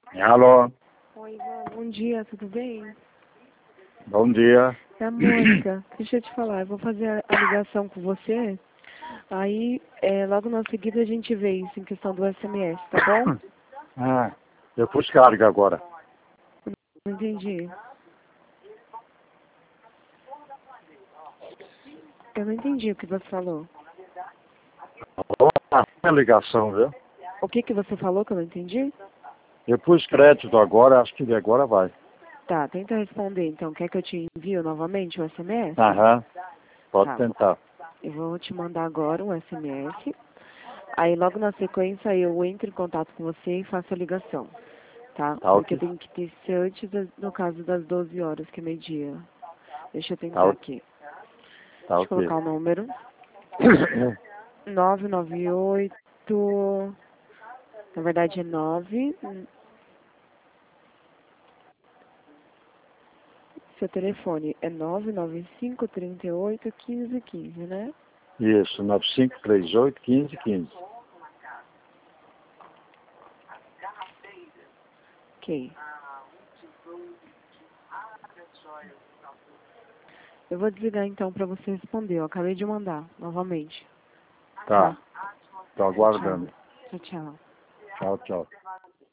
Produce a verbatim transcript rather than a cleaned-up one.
Alô, Oi, Ivan, bom dia, tudo bem? bom dia. É a Mônica. Deixa eu te falar, eu vou fazer a a ligação com você. Aí, é, logo na seguida a gente vê isso em questão do S M S, tá bom? Ah, eu pus carga agora. Não entendi. Eu não entendi o que você falou. Opa, a ligação, viu? O que que você falou que eu não entendi? Eu pus crédito agora, acho que de agora vai. Tá, tenta responder então. Quer que eu te envie novamente o S M S? Aham, pode Tá, tentar. eu vou te mandar agora um S M S. Aí logo na sequência eu entro em contato com você e faço a ligação. Tá? Tá Porque ok, tem que ter ser antes, das- no caso das doze horas, que é meio-dia. Deixa eu tá, tentar ok, aqui. tá Deixa eu ok. colocar o número. nove nove oito. Na verdade é nove. Seu telefone é nove nove cinco, três oito, quinze, quinze, né? Isso, nove cinco três oito, quinze, quinze. Ok. Eu vou desligar então pra você responder. Eu acabei de mandar novamente. Tá, Tá? tô Tchau, tchau. aguardando. Tchau, tchau. Tchau, tchau.